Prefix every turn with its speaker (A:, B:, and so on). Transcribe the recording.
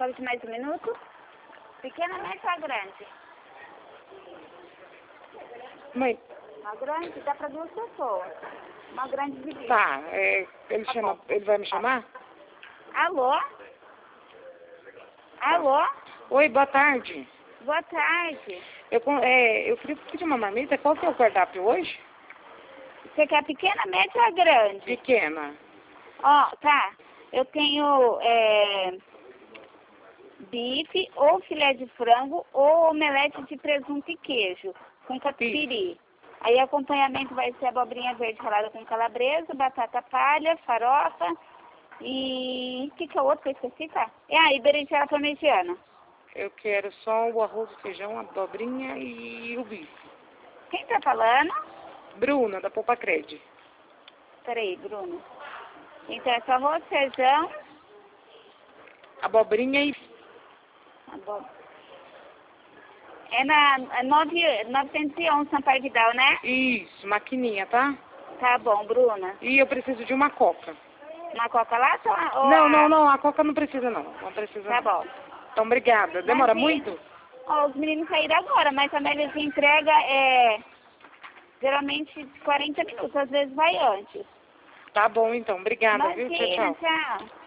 A: Pode de mais um minuto? Pequena, média ou grande?
B: Mãe,
A: Uma grande dá para 2 pessoas. Uma grande de
B: tá, ele vai me chamar?
A: Alô? Alô?
B: Oi, boa tarde.
A: Boa tarde.
B: Eu queria pedir uma marmita, qual que é o cardápio hoje?
A: Você quer pequena, média ou grande?
B: Pequena.
A: Ó, tá. Eu tenho bife ou filé de frango ou omelete de presunto e queijo com catupiry. Aí o acompanhamento vai ser abobrinha verde ralada com calabresa, batata palha, farofa e... O que é o outro que eu esqueci, tá? E berinjela parmegiana.
B: Eu quero só o arroz, o feijão, a abobrinha e o bife.
A: Quem tá falando?
B: Bruna, da Poupa Cred.
A: Peraí, Bruno. Então é só arroz, feijão...
B: Abobrinha e...
A: É na 911 Sampaio Vidal, né?
B: Isso, maquininha, tá?
A: Tá bom, Bruna.
B: E eu preciso de uma coca.
A: Uma coca lá?
B: Não, a coca não precisa não. Não precisa
A: Tá
B: não.
A: bom.
B: Então, obrigada. Demora
A: Imagina.
B: muito?
A: Ó, os meninos saíram agora, mas a média de entrega geralmente 40 minutos, às vezes vai antes.
B: Tá bom então, obrigada, viu?
A: Imagina,
B: Tchau, tchau.
A: tchau.